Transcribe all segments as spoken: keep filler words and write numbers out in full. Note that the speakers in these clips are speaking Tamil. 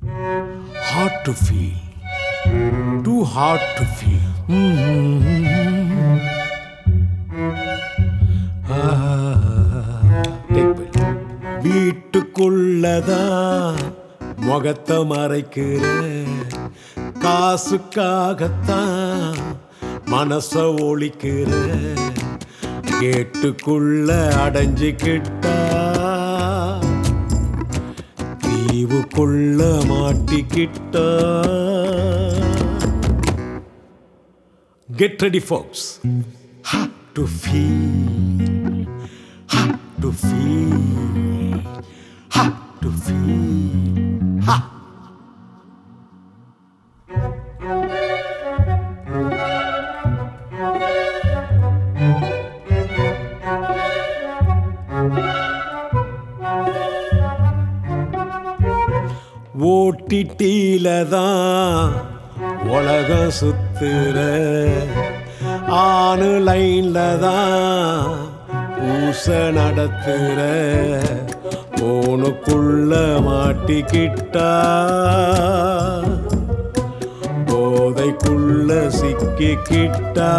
Hard to feel. Too hard to feel. Mm-hmm. Ah, take it. வீட்டுக்குள்ளதான் முகத்தை மறைக்கிற காசுக்காகத்தான் மனச ஒழிக்கிற கேட்டுக்குள்ள அடைஞ்சிக்கிட்டா தீவுக்குள்ள மாட்டிக்கிட்டா. Get ready, folks. Hard to feel. Hard to feel. Hard to feel. Ha. ஓட்டிட்டீலதான் உலகம் சுத்துற ஆணு லைன்ல தான் பூச நடத்துற போனுக்குள்ள மாட்டிக்கிட்டா போதைக்குள்ள சிக்கிக்கிட்டா.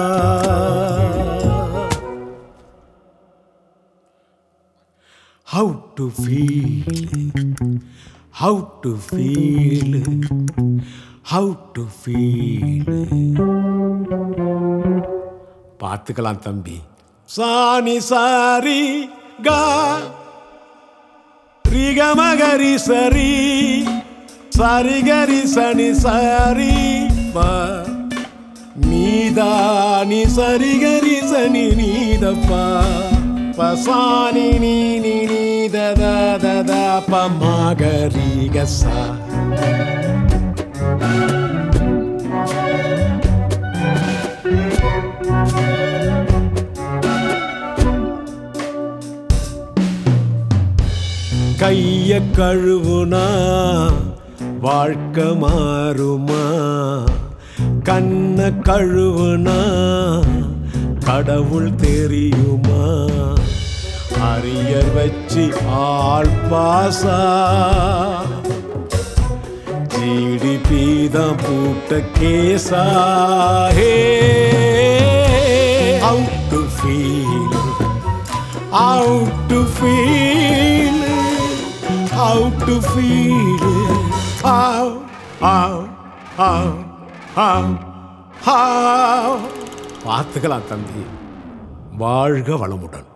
How to feel, how to feel, how to feel. பார்த்துக்கலாம் தம்பி. சாணி சாரி கா ரிகமகரி சரி சரிகரி சனி சாரி பா நீதா நீ சரிகரி சனி நீதப்பா பசானி நீ நீ நீ தத தத பமகரி கசா. கைய கழுவுனா வாழ்க்கை மாறுமா கண்ண கழுவுனா கடவுள் தெரியுமா அரியர் வச்சு ஆள் பாசா ஜிடிபி தான் பூட்ட கேசா. How to feel, how to feel, how to feel, how, how, how, how, how. பார்த்துக்கலாம் தம்பி. வாழ்க வளமுடன்.